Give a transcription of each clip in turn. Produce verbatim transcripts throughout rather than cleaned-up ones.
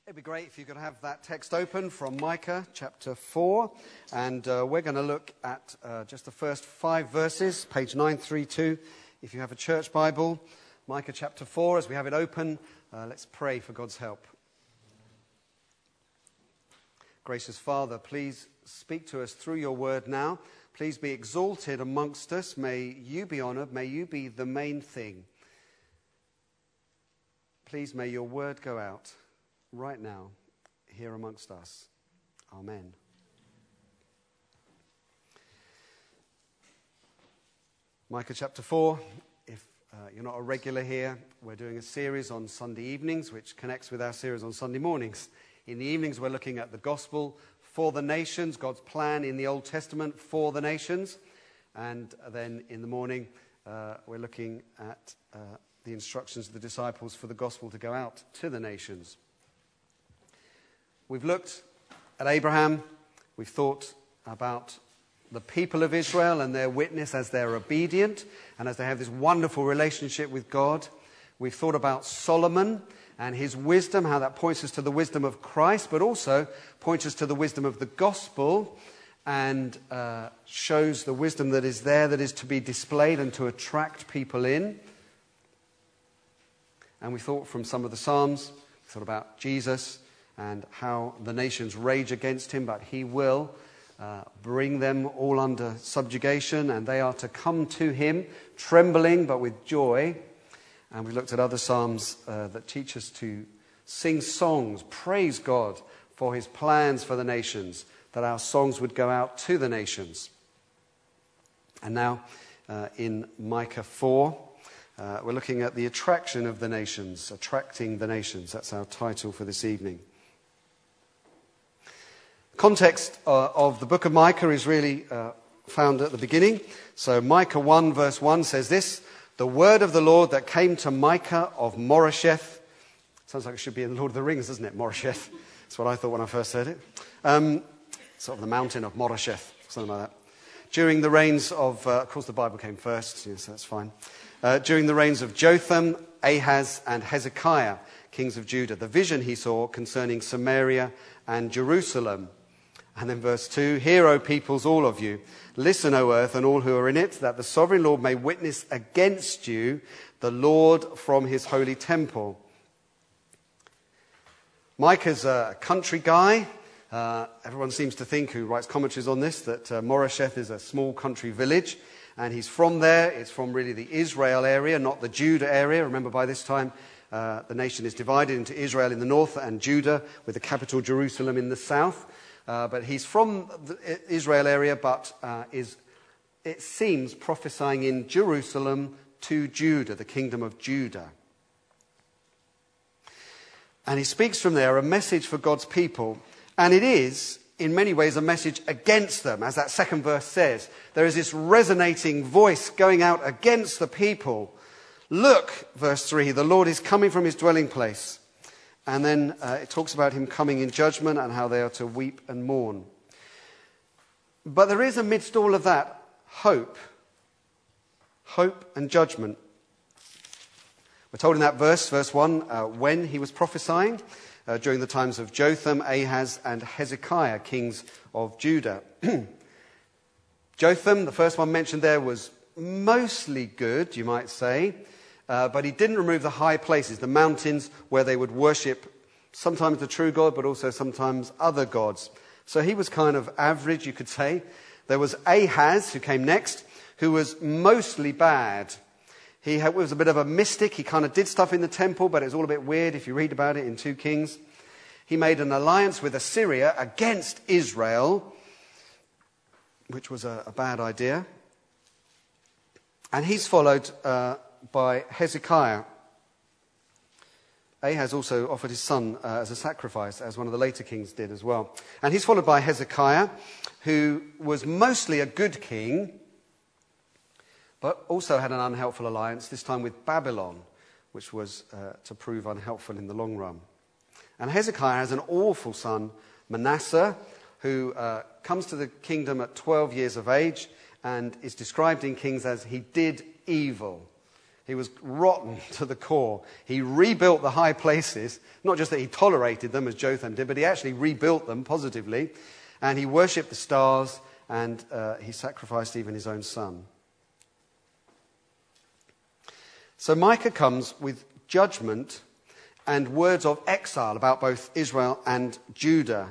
It'd be great if you could have that text open from Micah chapter four, and uh, we're going to look at uh, just the first five verses, page nine thirty-two, if you have a church Bible. Micah chapter four, as we have it open, uh, let's pray for God's help. Gracious Father, please speak to us through your word now. Please be exalted amongst us. May you be honoured. May you be the main thing. Please may your word go out right now, here amongst us. Amen. Micah chapter four. If uh, you're not a regular here, we're doing a series on Sunday evenings, which connects with our series on Sunday mornings. In the evenings, we're looking at the gospel for the nations, God's plan in the Old Testament for the nations. And then in the morning, uh, we're looking at uh, the instructions of the disciples for the gospel to go out to the nations. We've looked at Abraham. We've thought about the people of Israel and their witness as they're obedient and as they have this wonderful relationship with God. We've thought about Solomon and his wisdom, how that points us to the wisdom of Christ, but also points us to the wisdom of the gospel and uh, shows the wisdom that is there, that is to be displayed and to attract people in. And we thought from some of the Psalms, we thought about Jesus and how the nations rage against him, but he will uh, bring them all under subjugation, and they are to come to him, trembling but with joy. And we looked at other psalms uh, that teach us to sing songs, praise God for his plans for the nations, that our songs would go out to the nations. And now uh, in Micah four, uh, we're looking at the attraction of the nations, attracting the nations. That's our title for this evening. Context uh, of the book of Micah is really uh, found at the beginning. So Micah one verse one says this: "The word of the Lord that came to Micah of Moresheth." Sounds like it should be in the Lord of the Rings, doesn't it? Moresheth. That's what I thought when I first heard it. Um, sort of the mountain of Moresheth, something like that. During the reigns of, uh, of course the Bible came first, yes, that's fine. Uh, during the reigns of Jotham, Ahaz and Hezekiah, kings of Judah, the vision he saw concerning Samaria and Jerusalem. And then verse two, "Hear, O peoples, all of you. Listen, O earth, and all who are in it, that the sovereign Lord may witness against you, the Lord from his holy temple." Micah's a country guy. Uh, everyone seems to think, who writes commentaries on this, that uh, Moresheth is a small country village. And he's from there. It's from really the Israel area, not the Judah area. Remember, by this time, uh, the nation is divided into Israel in the north and Judah, with the capital Jerusalem in the south. Uh, but he's from the Israel area, but uh, is, it seems, prophesying in Jerusalem to Judah, the kingdom of Judah. And he speaks from there a message for God's people, and it is, in many ways, a message against them, as that second verse says. There is this resonating voice going out against the people. "Look," verse three, "the Lord is coming from his dwelling place." And then uh, it talks about him coming in judgment and how they are to weep and mourn. But there is, amidst all of that, hope. Hope and judgment. We're told in that verse, verse one, uh, when he was prophesying, uh, during the times of Jotham, Ahaz, and Hezekiah, kings of Judah. Jotham, the first one mentioned there, was mostly good, you might say. Uh, but he didn't remove the high places, the mountains where they would worship sometimes the true God, but also sometimes other gods. So he was kind of average, you could say. There was Ahaz, who came next, who was mostly bad. He had, was a bit of a mystic. He kind of did stuff in the temple, but it was all a bit weird if you read about it in Two Kings. He made an alliance with Assyria against Israel, which was a, a bad idea. And he's followed Uh, by Hezekiah. Ahaz also offered his son uh, as a sacrifice, as one of the later kings did as well. And he's followed by Hezekiah, who was mostly a good king, but also had an unhelpful alliance, this time with Babylon, which was uh, to prove unhelpful in the long run. And Hezekiah has an awful son, Manasseh, who uh, comes to the kingdom at twelve years of age and is described in Kings as he did evil. He was rotten to the core. He rebuilt the high places, not just that he tolerated them as Jotham did, but he actually rebuilt them positively. And he worshipped the stars, and uh, he sacrificed even his own son. So Micah comes with judgment and words of exile about both Israel and Judah.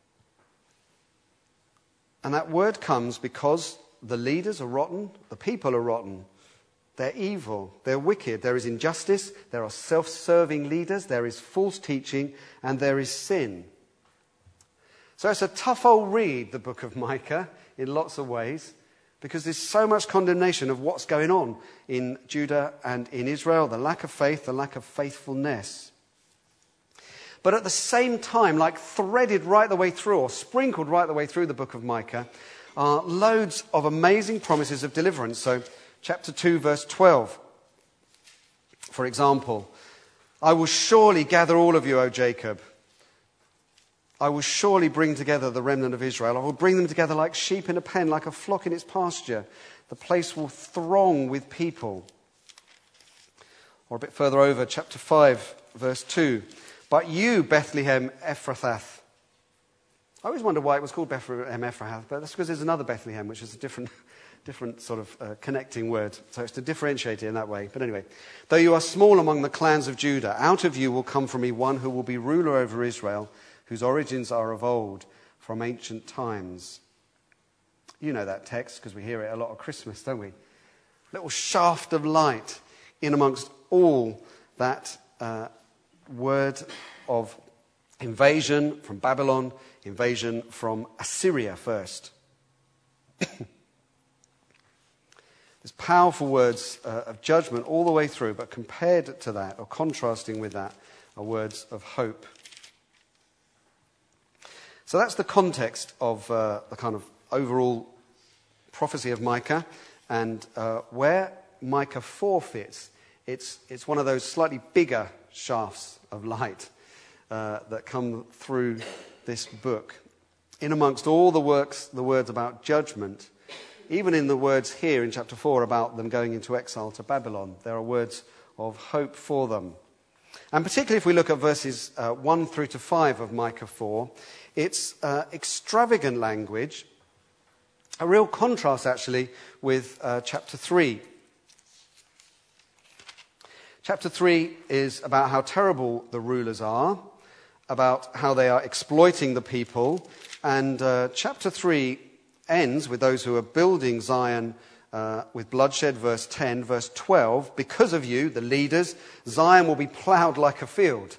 And that word comes because the leaders are rotten, the people are rotten. They're evil, they're wicked, there is injustice, there are self-serving leaders, there is false teaching, and there is sin. So it's a tough old read, the book of Micah, in lots of ways, because there's so much condemnation of what's going on in Judah and in Israel, the lack of faith, the lack of faithfulness. But at the same time, like threaded right the way through, or sprinkled right the way through the book of Micah, are loads of amazing promises of deliverance. So chapter two, verse twelve, for example, I will surely gather all of you, O Jacob. I will surely bring together the remnant of Israel. I will bring them together like sheep in a pen, like a flock in its pasture. The place will throng with people. Or a bit further over, chapter five, verse two. But you, Bethlehem Ephrathah. I always wonder why it was called Bethlehem Ephrathah, but that's because there's another Bethlehem, which is a different... different sort of uh, connecting word. So it's to differentiate it in that way. But anyway, though you are small among the clans of Judah, out of you will come from me one who will be ruler over Israel, whose origins are of old, from ancient times. You know that text because we hear it a lot at Christmas, don't we? Little shaft of light in amongst all that uh, word of invasion from Babylon, invasion from Assyria first. There's powerful words uh, of judgment all the way through, but compared to that, or contrasting with that, are words of hope. So that's the context of uh, the kind of overall prophecy of Micah, and uh, where Micah four fits, it's, it's one of those slightly bigger shafts of light uh, that come through this book. In amongst all the works, the words about judgment, even in the words here in chapter four about them going into exile to Babylon, there are words of hope for them. And particularly if we look at verses uh, one through to five of Micah four, it's uh, extravagant language, a real contrast actually with uh, chapter three. Chapter three is about how terrible the rulers are, about how they are exploiting the people, and uh, chapter three ends with those who are building Zion uh, with bloodshed, verse ten. Verse twelve, because of you, the leaders, Zion will be ploughed like a field.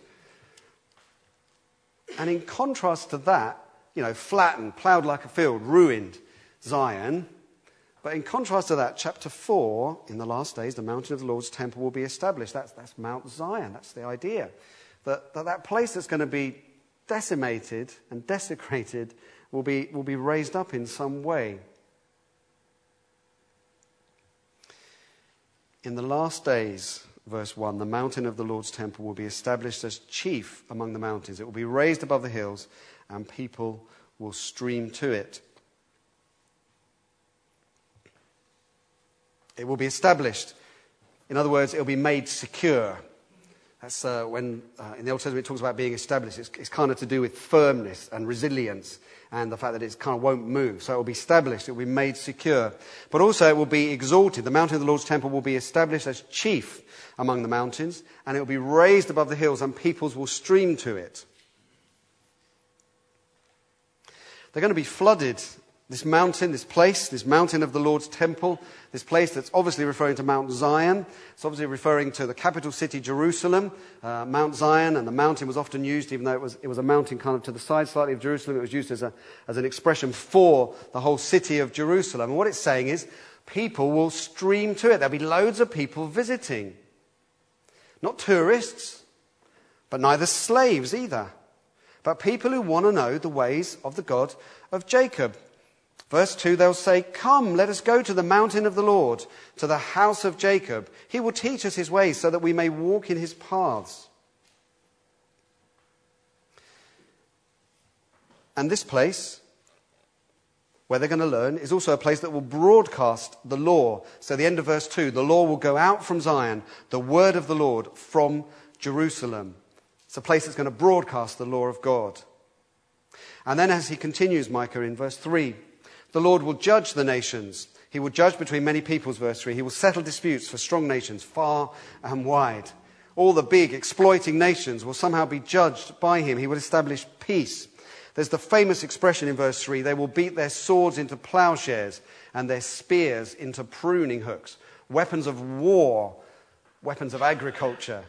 And in contrast to that, you know, flattened, ploughed like a field, ruined Zion. But in contrast to that, chapter four, in the last days, the mountain of the Lord's temple will be established. That's, that's Mount Zion. That's the idea. That, that that place that's going to be decimated and desecrated will be, will be raised up in some way. In the last days, verse one, the mountain of the Lord's temple will be established as chief among the mountains. It will be raised above the hills, and people will stream to it. It will be established. In other words, it will be made secure. That's uh, when, uh, in the Old Testament, it talks about being established. It's, it's kind of to do with firmness and resilience and the fact that it kind of won't move. So it will be established. It will be made secure. But also it will be exalted. The mountain of the Lord's temple will be established as chief among the mountains, and it will be raised above the hills, and peoples will stream to it. They're going to be flooded. This mountain, this place, this mountain of the Lord's temple, this place that's obviously referring to Mount Zion. It's obviously referring to the capital city, Jerusalem, uh, Mount Zion, and the mountain was often used, even though it was, it was a mountain kind of to the side slightly of Jerusalem, it was used as, a, as an expression for the whole city of Jerusalem. And what it's saying is, people will stream to it. There'll be loads of people visiting. Not tourists, but neither slaves either, but people who want to know the ways of the God of Jacob. Verse two, they'll say, come, let us go to the mountain of the Lord, to the house of Jacob. He will teach us his ways so that we may walk in his paths. And this place, where they're going to learn, is also a place that will broadcast the law. So the end of verse two, the law will go out from Zion, the word of the Lord from Jerusalem. It's a place that's going to broadcast the law of God. And then as he continues, Micah, in verse three, the Lord will judge the nations. He will judge between many peoples, verse three. He will settle disputes for strong nations far and wide. All the big exploiting nations will somehow be judged by him. He will establish peace. There's the famous expression in verse three, they will beat their swords into plowshares and their spears into pruning hooks. Weapons of war, weapons of agriculture.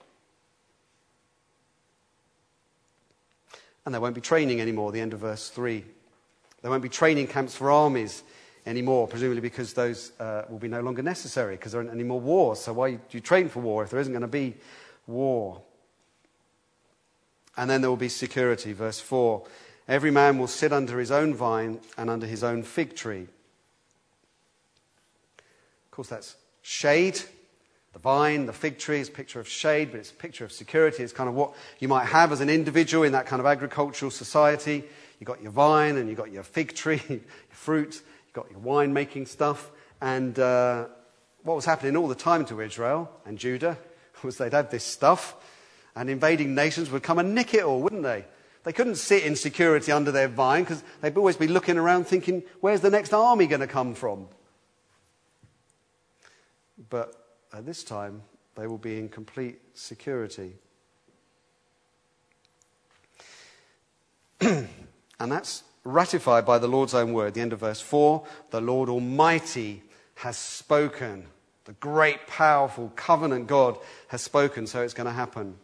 And there won't be training anymore, the end of verse three. There won't be training camps for armies anymore, presumably because those uh, will be no longer necessary because there aren't any more wars. So why do you train for war if there isn't going to be war? And then there will be security, verse four. Every man will sit under his own vine and under his own fig tree. Of course, that's shade. The vine, the fig tree is a picture of shade, but it's a picture of security. It's kind of what you might have as an individual in that kind of agricultural society. You've got your vine and you've got your fig tree, your fruit, you've got your wine-making stuff. And uh, what was happening all the time to Israel and Judah was they'd have this stuff, and invading nations would come and nick it all, wouldn't they? They couldn't sit in security under their vine because they'd always be looking around thinking, where's the next army going to come from? But at this time, they will be in complete security. And that's ratified by the Lord's own word. The end of verse four, the Lord Almighty has spoken. The great, powerful, covenant God has spoken, so it's going to happen.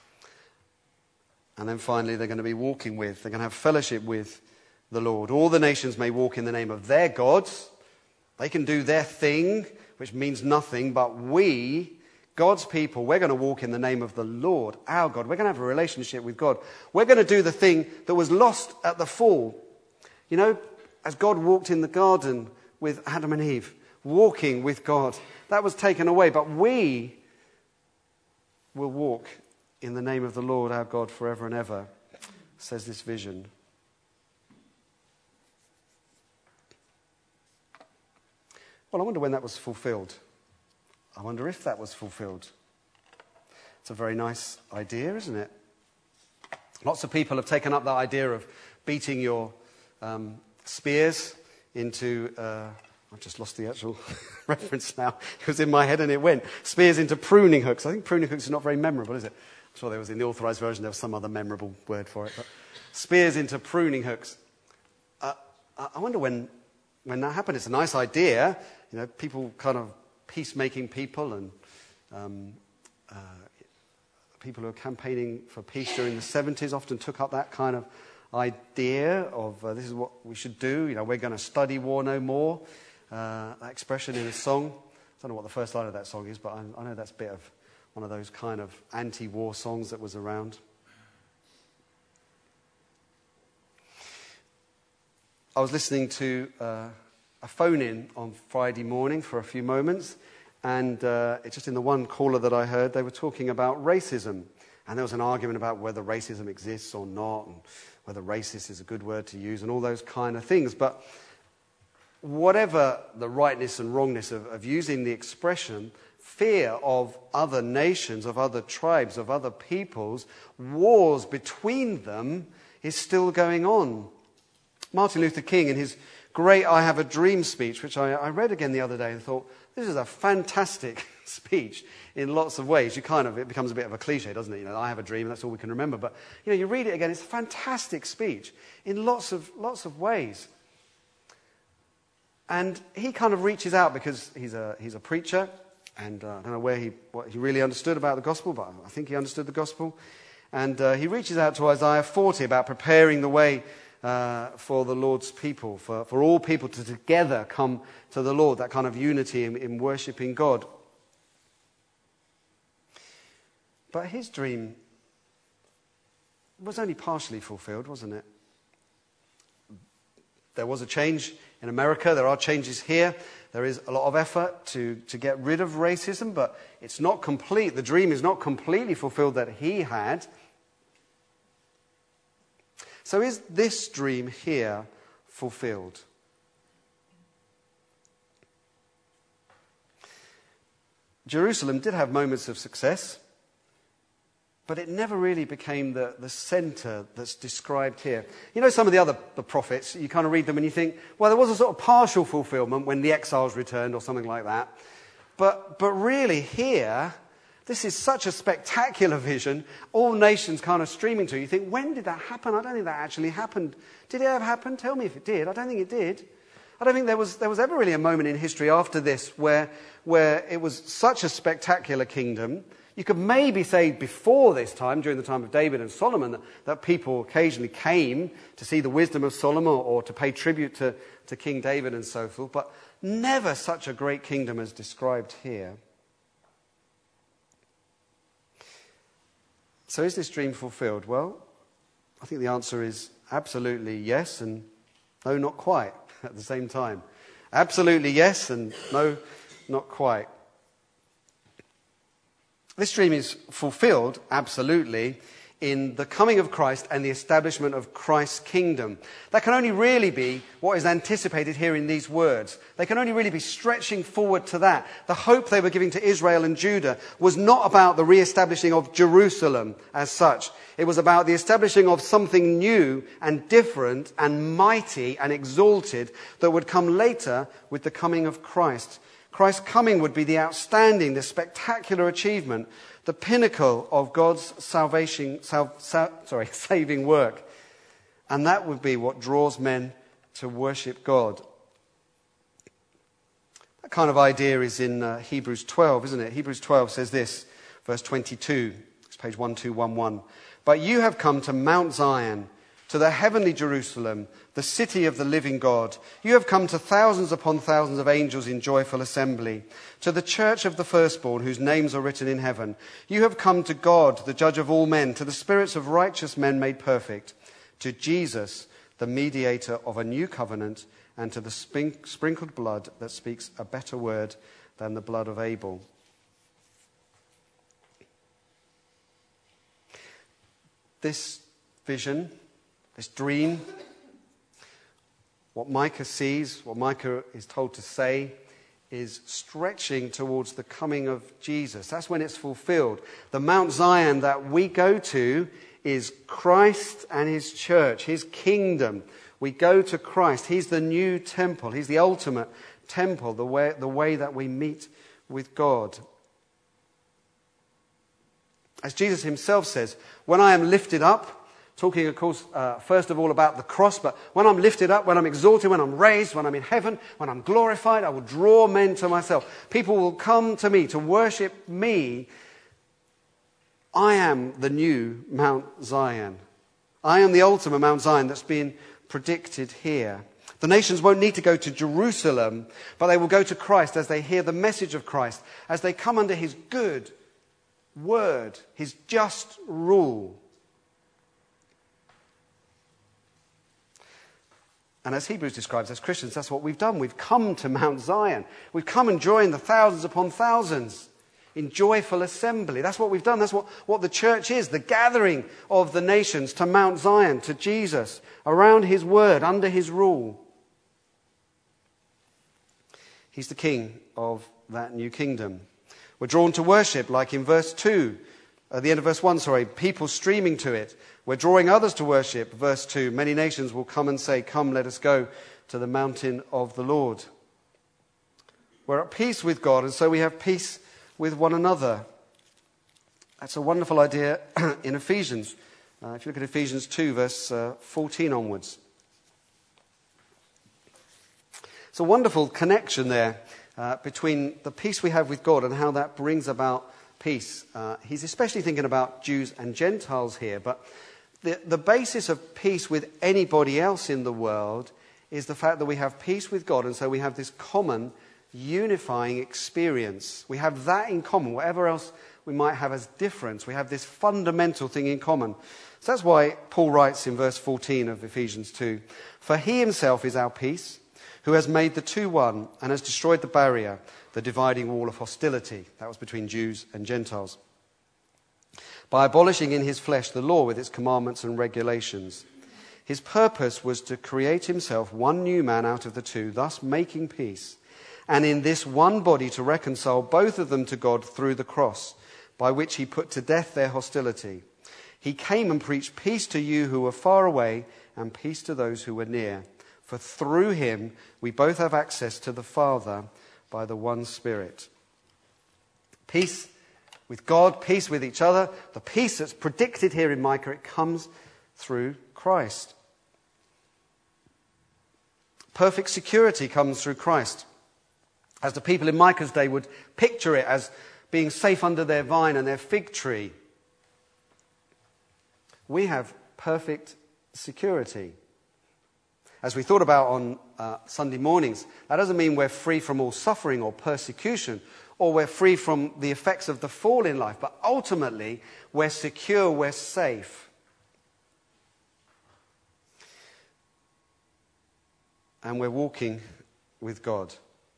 And then finally, they're going to be walking with, they're going to have fellowship with the Lord. All the nations may walk in the name of their gods. They can do their thing, which means nothing, but we, God's people, we're going to walk in the name of the Lord, our God. We're going to have a relationship with God. We're going to do the thing that was lost at the fall. You know, as God walked in the garden with Adam and Eve, walking with God, that was taken away, but we will walk in the name of the Lord our God forever and ever, says this vision. Well, I wonder when that was fulfilled. I wonder if that was fulfilled. It's a very nice idea, isn't it? Lots of people have taken up that idea of beating your um, spears into... Uh, I've just lost the actual reference now. It was in my head and it went. Spears into pruning hooks. I think pruning hooks is not very memorable, is it? I'm sure there was in the authorized version, there was some other memorable word for it. But spears into pruning hooks. Uh, I wonder when, when that happened. It's a nice idea. You know, people kind of peacemaking people and um, uh, people who are campaigning for peace during the seventies often took up that kind of idea of uh, this is what we should do. You know, we're going to study war no more. Uh, that expression in a song. I don't know what the first line of that song is, but I, I know that's a bit of one of those kind of anti-war songs that was around. I was listening to uh, a phone-in on Friday morning for a few moments, and uh, it's just in the one caller that I heard, they were talking about racism. And there was an argument about whether racism exists or not, and whether racist is a good word to use, and all those kind of things. But whatever the rightness and wrongness of, of using the expression, fear of other nations, of other tribes, of other peoples, wars between them is still going on. Martin Luther King, in his great I Have a Dream speech, which I, I read again the other day and thought, this is a fantastic speech in lots of ways. You kind of, it becomes a bit of a cliche, doesn't it? You know, I have a dream, and that's all we can remember. But, you know, you read it again, it's a fantastic speech in lots of, lots of ways. And he kind of reaches out because he's a, he's a preacher, and uh, I don't know where he, what he really understood about the gospel, but I think he understood the gospel. And uh, he reaches out to Isaiah forty about preparing the way uh, for the Lord's people, for, for all people to together come to the Lord, that kind of unity in, in worshipping God. But his dream was only partially fulfilled, wasn't it? There was a change in America. There are changes here. There is a lot of effort to, to get rid of racism, but it's not complete. The dream is not completely fulfilled that he had. So is this dream here fulfilled? Jerusalem did have moments of success, but it never really became the, the center that's described here. You know, some of the other the prophets, you kind of read them and you think, well, there was a sort of partial fulfillment when the exiles returned or something like that. But, but really here, this is such a spectacular vision, all nations kind of streaming to. You think, when did that happen? I don't think that actually happened. Did it ever happen? Tell me if it did. I don't think it did. I don't think there was there was ever really a moment in history after this where, where it was such a spectacular kingdom. You could maybe say before this time, during the time of David and Solomon, that, that people occasionally came to see the wisdom of Solomon or to pay tribute to, to King David and so forth, but never such a great kingdom as described here. So is this dream fulfilled? Well, I think the answer is absolutely yes and no, not quite at the same time. Absolutely yes and no, not quite. This dream is fulfilled, absolutely, in the coming of Christ and the establishment of Christ's kingdom. That can only really be what is anticipated here in these words. They can only really be stretching forward to that. The hope they were giving to Israel and Judah was not about the re-establishing of Jerusalem as such. It was about the establishing of something new and different and mighty and exalted that would come later with the coming of Christ. Christ's coming would be the outstanding, the spectacular achievement, the pinnacle of God's salvation, sal, sal, sorry, saving work. And that would be what draws men to worship God. That kind of idea is in uh, Hebrews twelve, isn't it? Hebrews twelve says this, verse twenty-two, it's page one two one one. But you have come to Mount Zion, to the heavenly Jerusalem, the city of the living God. You have come to thousands upon thousands of angels in joyful assembly, to the church of the firstborn whose names are written in heaven. You have come to God, the judge of all men, to the spirits of righteous men made perfect, to Jesus, the mediator of a new covenant, and to the spink- sprinkled blood that speaks a better word than the blood of Abel. This vision, this dream, what Micah sees, what Micah is told to say, is stretching towards the coming of Jesus. That's when it's fulfilled. The Mount Zion that we go to is Christ and his church, his kingdom. We go to Christ. He's the new temple. He's the ultimate temple, the way, the way that we meet with God. As Jesus himself says, when I am lifted up, talking, of course, uh, first of all about the cross, but when I'm lifted up, when I'm exalted, when I'm raised, when I'm in heaven, when I'm glorified, I will draw men to myself. People will come to me to worship me. I am the new Mount Zion. I am the ultimate Mount Zion that's been predicted here. The nations won't need to go to Jerusalem, but they will go to Christ as they hear the message of Christ, as they come under his good word, his just rule. And as Hebrews describes, as Christians, that's what we've done. We've come to Mount Zion. We've come and joined the thousands upon thousands in joyful assembly. That's what we've done. That's what, what the church is, the gathering of the nations to Mount Zion, to Jesus, around his word, under his rule. He's the king of that new kingdom. We're drawn to worship, like in verse two, at the end of verse one, sorry, people streaming to it. We're drawing others to worship, verse two. Many nations will come and say, come, let us go to the mountain of the Lord. We're at peace with God, and so we have peace with one another. That's a wonderful idea in Ephesians. Uh, if you look at Ephesians two, verse uh, fourteen onwards. It's a wonderful connection there uh, between the peace we have with God and how that brings about peace. Uh, he's especially thinking about Jews and Gentiles here, but the, the basis of peace with anybody else in the world is the fact that we have peace with God, and so we have this common unifying experience. We have that in common. Whatever else we might have as difference, we have this fundamental thing in common. So that's why Paul writes in verse fourteen of Ephesians two, for he himself is our peace, who has made the two one and has destroyed the barrier, the dividing wall of hostility. That was between Jews and Gentiles, by abolishing in his flesh the law with its commandments and regulations. His purpose was to create himself one new man out of the two, thus making peace, and in this one body to reconcile both of them to God through the cross, by which he put to death their hostility. He came and preached peace to you who were far away and peace to those who were near. For through him we both have access to the Father by the one Spirit. Peace with God, peace with each other. The peace that's predicted here in Micah, it comes through Christ. Perfect security comes through Christ. As the people in Micah's day would picture it as being safe under their vine and their fig tree. We have perfect security. As we thought about on uh, Sunday mornings, that doesn't mean we're free from all suffering or persecution, or we're free from the effects of the fall in life, but ultimately we're secure, we're safe. And we're walking with God.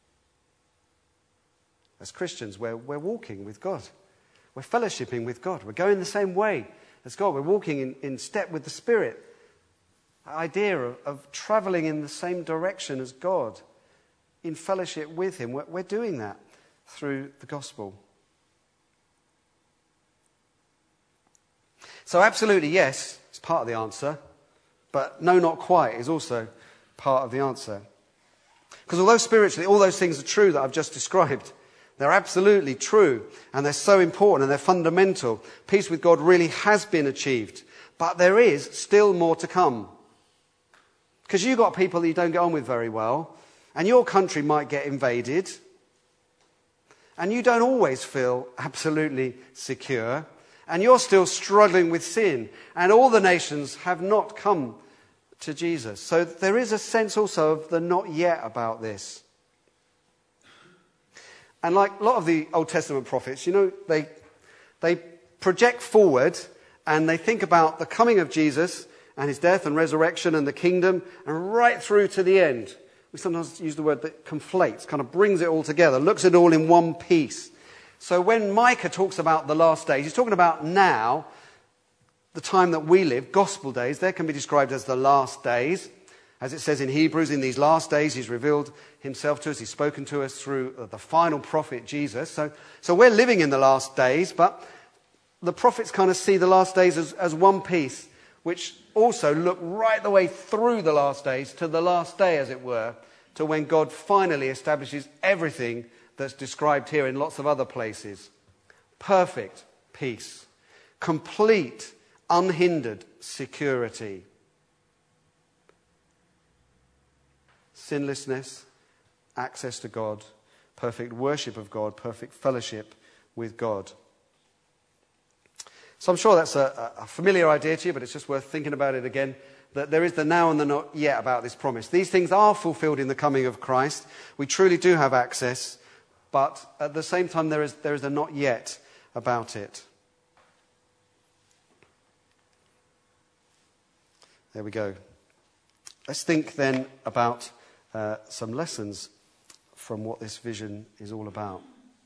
As Christians, we're, we're walking with God. We're fellowshipping with God. We're going the same way as God. We're walking in, in step with the Spirit. The idea of, of traveling in the same direction as God, in fellowship with him. We're, we're doing that through the gospel. So absolutely yes, it's part of the answer. But no, not quite is also part of the answer. Because although spiritually all those things are true that I've just described, they're absolutely true, and they're so important, and they're fundamental. Peace with God really has been achieved, but there is still more to come. Because you've got people that you don't get on with very well, and your country might get invaded, and you don't always feel absolutely secure, and you're still struggling with sin, and all the nations have not come to Jesus. So there is a sense also of the not yet about this. And like a lot of the Old Testament prophets, you know, they they project forward and they think about the coming of Jesus and his death and resurrection and the kingdom and right through to the end. We sometimes use the word that conflates, kind of brings it all together, looks at it all in one piece. So when Micah talks about the last days, he's talking about now, the time that we live, gospel days. They can be described as the last days. As it says in Hebrews, in these last days, he's revealed himself to us. He's spoken to us through the final prophet, Jesus. So, so we're living in the last days, but the prophets kind of see the last days as, as one piece, which also look right the way through the last days to the last day, as it were, to when God finally establishes everything that's described here in lots of other places. Perfect peace. Complete, unhindered security. Sinlessness, access to God, perfect worship of God, perfect fellowship with God. So I'm sure that's a, a familiar idea to you, but it's just worth thinking about it again, that there is the now and the not yet about this promise. These things are fulfilled in the coming of Christ. We truly do have access, but at the same time there is, there is a not yet about it. There we go. Let's think then about Uh, some lessons from what this vision is all about.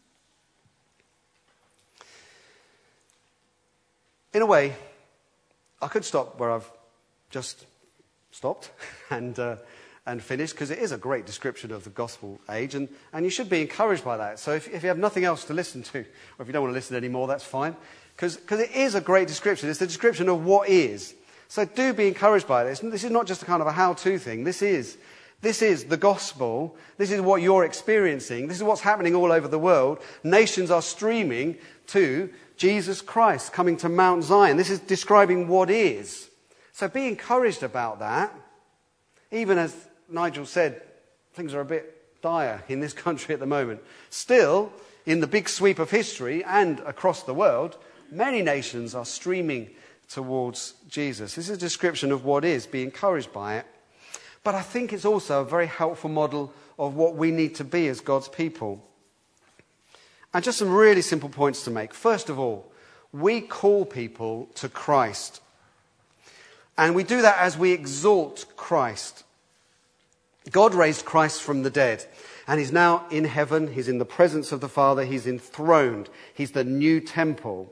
In a way, I could stop where I've just stopped and uh, and finished, because it is a great description of the gospel age, and, and you should be encouraged by that. So if, if you have nothing else to listen to, or if you don't want to listen anymore, that's fine, because it is a great description. It's the description of what is. So do be encouraged by this. This is not just a kind of a how-to thing. This is This is the gospel. This is what you're experiencing. This is what's happening all over the world. Nations are streaming to Jesus Christ coming to Mount Zion. This is describing what is. So be encouraged about that. Even as Nigel said, things are a bit dire in this country at the moment. Still, in the big sweep of history and across the world, many nations are streaming towards Jesus. This is a description of what is. Be encouraged by it. But I think it's also a very helpful model of what we need to be as God's people. And just some really simple points to make. First of all, we call people to Christ. And we do that as we exalt Christ. God raised Christ from the dead. And he's now in heaven. He's in the presence of the Father. He's enthroned. He's the new temple.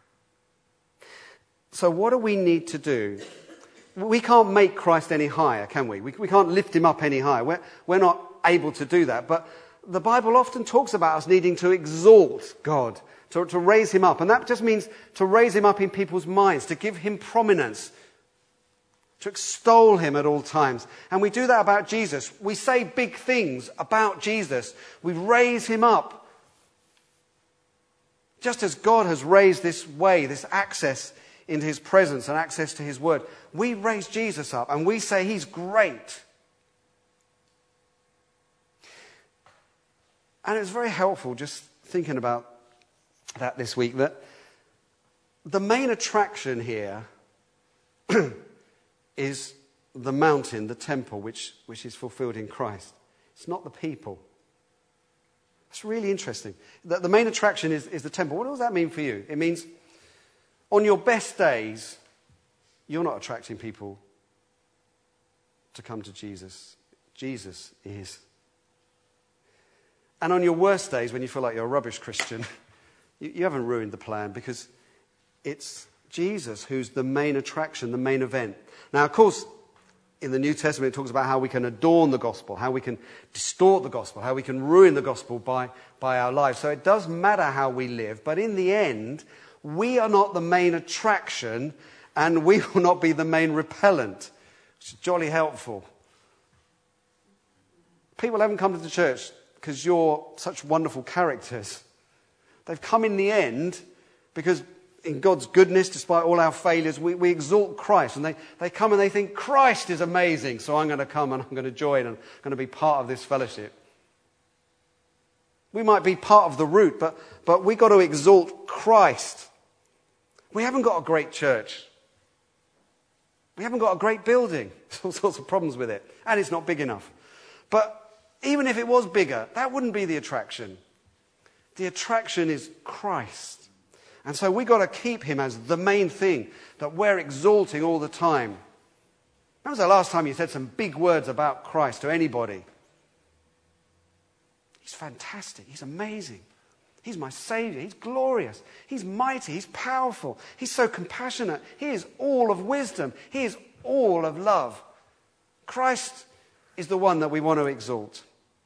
So what do we need to do? We can't make Christ any higher, can we? We, we can't lift him up any higher. We're, we're not able to do that. But, the Bible often talks about us needing to exalt God, to, to raise him up. And that just means to raise him up in people's minds, to give him prominence, to extol him at all times. And we do that about Jesus. We say big things about Jesus. We raise him up. Just as God has raised this way, this access into his presence and access to his word, we raise Jesus up and we say he's great. And it was very helpful just thinking about that this week, that the main attraction here is the mountain, the temple, which, which is fulfilled in Christ. It's not the people. It's really interesting. The, the main attraction is, is the temple. What does that mean for you? It means on your best days, you're not attracting people to come to Jesus. Jesus is. And on your worst days, when you feel like you're a rubbish Christian, you, you haven't ruined the plan, because it's Jesus who's the main attraction, the main event. Now, of course, in the New Testament, it talks about how we can adorn the gospel, how we can distort the gospel, how we can ruin the gospel by, by our lives. So it does matter how we live, but in the end, we are not the main attraction, and we will not be the main repellent. Which is jolly helpful. People haven't come to the church because you're such wonderful characters. They've come in the end because in God's goodness, despite all our failures, we, we exalt Christ. And they, they come and they think, Christ is amazing, so I'm going to come and I'm going to join and I'm going to be part of this fellowship. We might be part of the route, but, but we've got to exalt Christ. We haven't got a great church. We haven't got a great building. There's all sorts of problems with it. And it's not big enough. But even if it was bigger, that wouldn't be the attraction. The attraction is Christ. And so we've got to keep him as the main thing that we're exalting all the time. When was the last time you said some big words about Christ to anybody? He's fantastic. He's amazing. He's my Saviour. He's glorious. He's mighty. He's powerful. He's so compassionate. He is all of wisdom. He is all of love. Christ is the one that we want to exalt.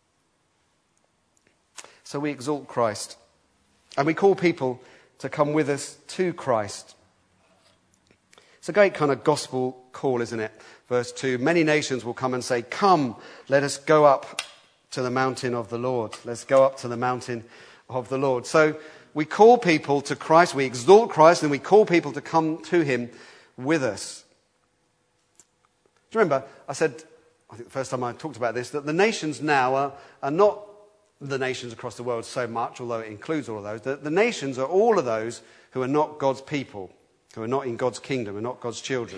So we exalt Christ. And we call people to come with us to Christ. It's a great kind of gospel call, isn't it? Verse two, many nations will come and say, come, let us go up to the mountain of the Lord. Let's go up to the mountain of the Lord. So we call people to Christ, we exalt Christ, and we call people to come to him with us. Do you remember, I said, I think the first time I talked about this, that the nations now are, are not the nations across the world so much, although it includes all of those. The, the nations are all of those who are not God's people, who are not in God's kingdom, who are not God's children.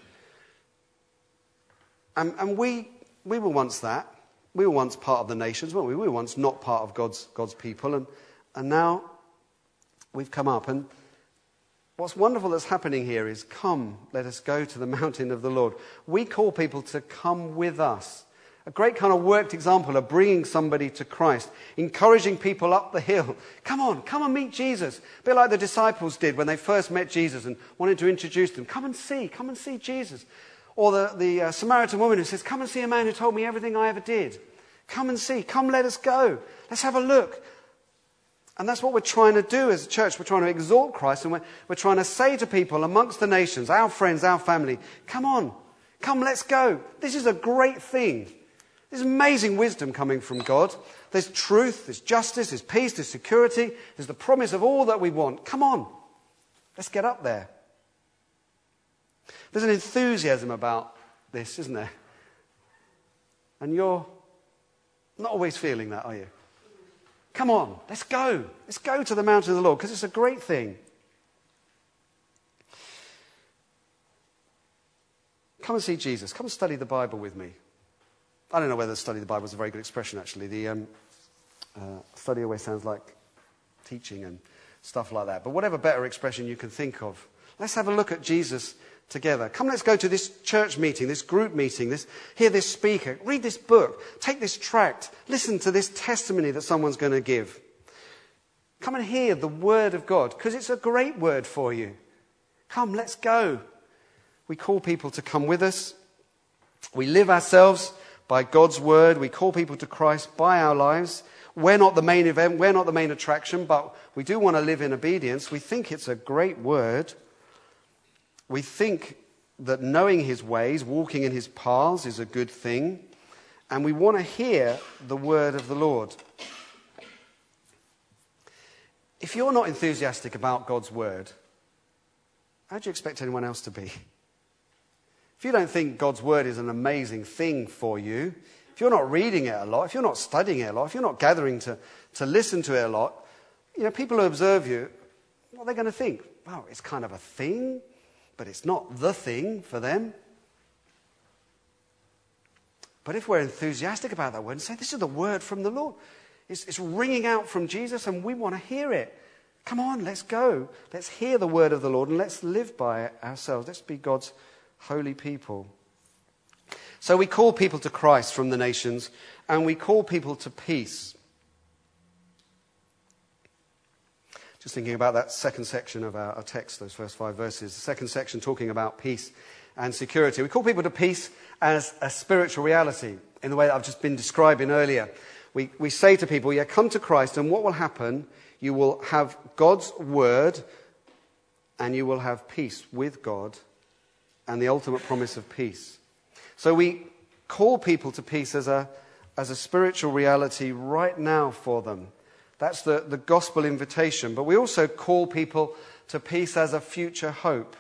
And, and we we were once that. We were once part of the nations, weren't we? We were once not part of God's God's people, and, and now we've come up. And what's wonderful that's happening here is, come, let us go to the mountain of the Lord. We call people to come with us. A great kind of worked example of bringing somebody to Christ, encouraging people up the hill. Come on, come and meet Jesus. A bit like the disciples did when they first met Jesus and wanted to introduce them. Come and see, come and see Jesus. Or the, the uh, Samaritan woman who says, come and see a man who told me everything I ever did. Come and see, come let us go. Let's have a look. And that's what we're trying to do as a church. We're trying to exalt Christ, and we're, we're trying to say to people amongst the nations, our friends, our family, come on, come, let's go. This is a great thing. There's amazing wisdom coming from God. There's truth, there's justice, there's peace, there's security. There's the promise of all that we want. Come on, let's get up there. There's an enthusiasm about this, isn't there? And you're not always feeling that, are you? Come on, let's go. Let's go to the mountain of the Lord, because it's a great thing. Come and see Jesus. Come and study the Bible with me. I don't know whether study the Bible is a very good expression, actually. The um, uh, study always sounds like teaching and stuff like that. But whatever better expression you can think of, let's have a look at Jesus together. Come, let's go to this church meeting, this group meeting, this, hear this speaker, read this book, take this tract, listen to this testimony that someone's going to give. Come and hear the word of God, because it's a great word for you. Come, let's go. We call people to come with us. We live ourselves by God's word. We call people to Christ by our lives. we're not the main event, we're not the main attraction, but we do want to live in obedience. We think it's a great word. We think that knowing his ways, walking in his paths is a good thing. And we want to hear the word of the Lord. If you're not enthusiastic about God's word, how do you expect anyone else to be? If you don't think God's word is an amazing thing for you, if you're not reading it a lot, if you're not studying it a lot, if you're not gathering to, to listen to it a lot, you know, people who observe you, what are they going to think? Wow, it's kind of a thing, but it's not the thing for them. But if we're enthusiastic about that word and say, this is the word from the Lord, it's, it's ringing out from Jesus and we want to hear it. Come on, let's go. Let's hear the word of the Lord and let's live by it ourselves. Let's be God's holy people. So we call people to Christ from the nations and we call people to peace. Just thinking about that second section of our, our text, those first five verses. The second section talking about peace and security. We call people to peace as a spiritual reality in the way that I've just been describing earlier. We, we say to people, yeah, come to Christ and what will happen? You will have God's word and you will have peace with God and the ultimate promise of peace. So we call people to peace as a, as a spiritual reality right now for them. That's the, the gospel invitation. But we also call people to peace as a future hope.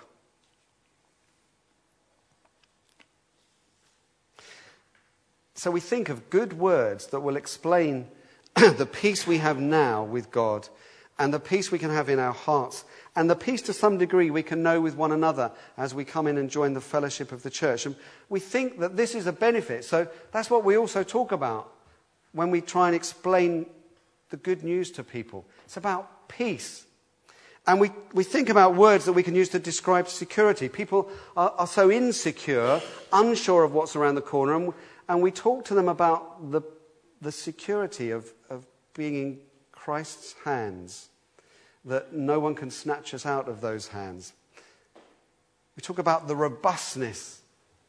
So we think of good words that will explain the peace we have now with God and the peace we can have in our hearts and the peace to some degree we can know with one another as we come in and join the fellowship of the church. And we think that this is a benefit. So that's what we also talk about when we try and explain the good news to people. It's about peace. And we, we think about words that we can use to describe security. People are, are so insecure, unsure of what's around the corner, and, and we talk to them about the, the security of, of being in Christ's hands, that no one can snatch us out of those hands. We talk about the robustness,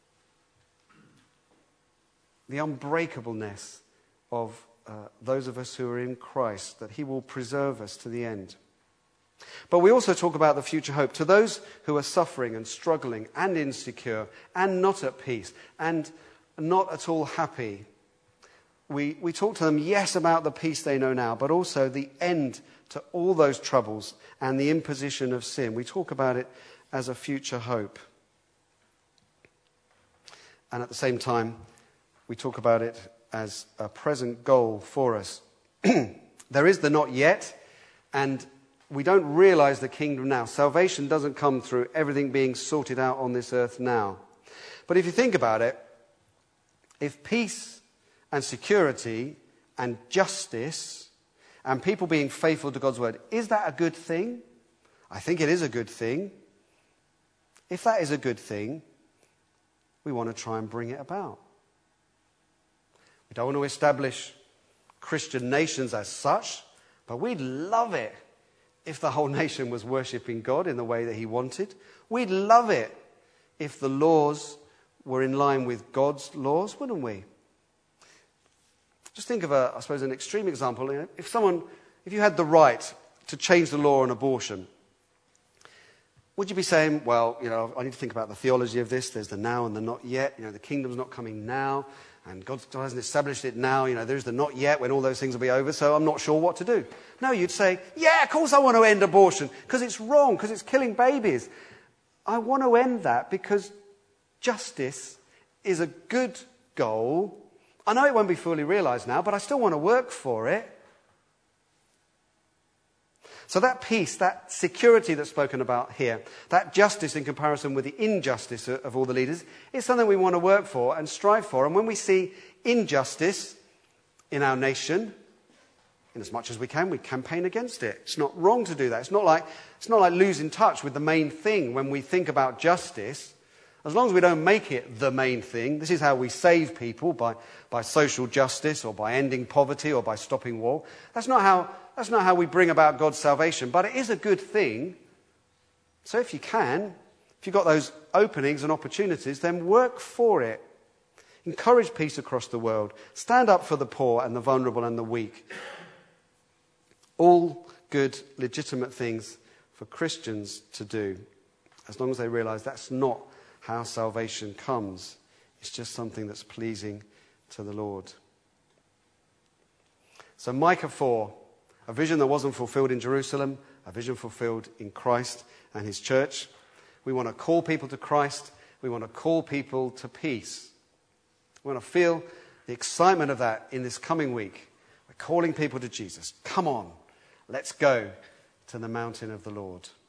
the unbreakableness of Uh, those of us who are in Christ, that he will preserve us to the end. But we also talk about the future hope to those who are suffering and struggling and insecure and not at peace and not at all happy. We, we talk to them, yes, about the peace they know now, but also the end to all those troubles and the imposition of sin. We talk about it as a future hope. And at the same time, we talk about it as a present goal for us. There is the not yet, and we don't realize the kingdom now. Salvation doesn't come through everything being sorted out on this earth now. But if you think about it, if peace and security and justice and people being faithful to God's word, is that a good thing? I think it is a good thing. If that is a good thing, we want to try and bring it about. We don't want to establish Christian nations as such, but we'd love it if the whole nation was worshipping God in the way that he wanted. We'd love it if the laws were in line with God's laws, wouldn't we? Just think of, a, I suppose, an extreme example. You know, if someone, if you had the right to change the law on abortion, would you be saying, well, you know, I need to think about the theology of this. There's the now and the not yet. You know, the kingdom's not coming now. And God hasn't established it now. You know, there's the not yet when all those things will be over, so I'm not sure what to do. No, you'd say, yeah, of course I want to end abortion, because it's wrong, because it's killing babies. I want to end that because justice is a good goal. I know it won't be fully realized now, but I still want to work for it. So that peace, that security that's spoken about here, that justice in comparison with the injustice of all the leaders, is something we want to work for and strive for. And when we see injustice in our nation, in as much as we can, we campaign against it. It's not wrong to do that. It's not like, it's not like losing touch with the main thing when we think about justice. As long as we don't make it the main thing, this is how we save people, by, by social justice or by ending poverty or by stopping war. That's not how... That's not how we bring about God's salvation, but it is a good thing. So if you can, if you've got those openings and opportunities, then work for it. Encourage peace across the world. Stand up for the poor and the vulnerable and the weak. All good, legitimate things for Christians to do, as long as they realize that's not how salvation comes. It's just something that's pleasing to the Lord. So Micah four, a vision that wasn't fulfilled in Jerusalem, a vision fulfilled in Christ and his church. We want to call people to Christ. We want to call people to peace. We want to feel the excitement of that in this coming week. We're calling people to Jesus. Come on, let's go to the mountain of the Lord.